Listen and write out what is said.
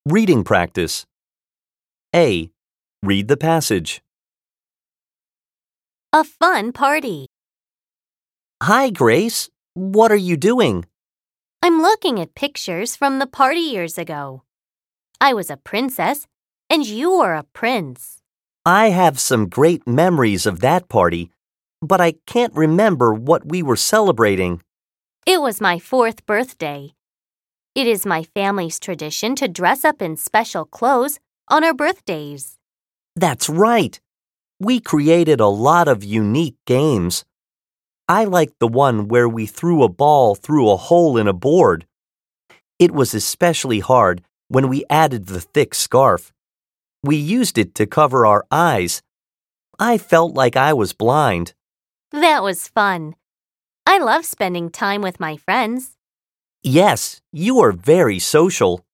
Reading practice. A. Read the passage. A fun party. Hi, Grace. What are you doing? I'm looking at pictures from the party years ago. I was a princess, and you were a prince. I have some great memories of that party, but I can't remember what we were celebrating. It was my 4th birthday. It is my family's tradition to dress up in special clothes on our birthdays. That's right. We created a lot of unique games. I liked the one where we threw a ball through a hole in a board. It was especially hard when we added the thick scarf. We used it to cover our eyes. I felt like I was blind. That was fun. I love spending time with my friends. Yes, you are very social.